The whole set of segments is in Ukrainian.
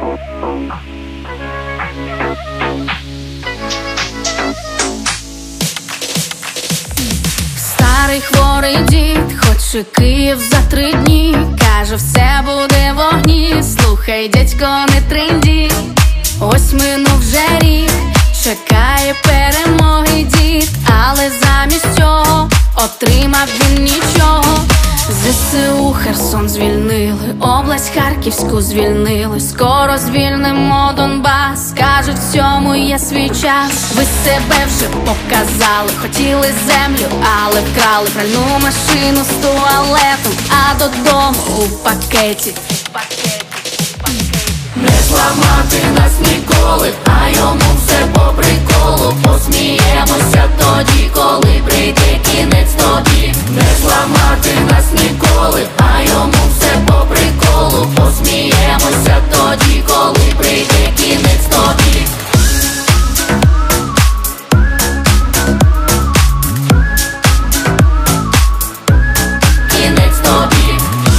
Старий хворий дід хоче Київ за 3 дні. Каже, все буде в огні. Слухай, дядько, не тринді. Ось минув вже рік, чекає перемоги дід. Але замість цього отримав він нічого. ЗСУ Херсон звільнили, область Харківську звільнили. Скоро звільнимо Донбас, кажуть, в цьому є свій час. Ви себе вже показали, хотіли землю, але вкрали пральну машину з туалетом, а додому у пакеті. Не зламати нас ніколи, а йому все по приколу. Посміємося тоді, коли прийде кінець тобі. Не зламати нас ніколи, а йому все по приколу. Посміємося тоді, коли прийде кінець тобі. Кінець тобі.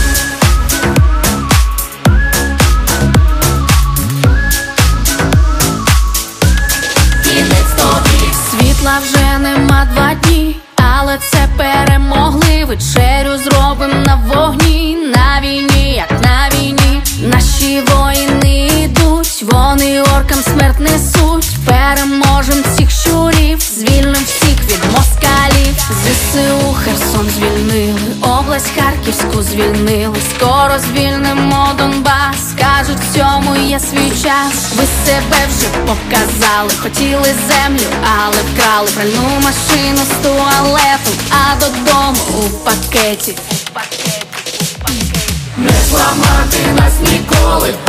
Світла вже нема 2 дні, але це перемогли. Вечерю зробим на вогні, на війні, як на війні. Наші воїни йдуть, вони оркам смерть несуть. Переможем цих щурів, звільним всіх від москалів. ЗСУ Херсон звільнили, область Харківську звільнили. Скоро звільнимо Донбас, кажуть, в цьому є свій час. Ви себе вже показали, хотіли землю, але вкрали пральну машину з туалетом, а додому у пакеті. Не зламати нас ніколи,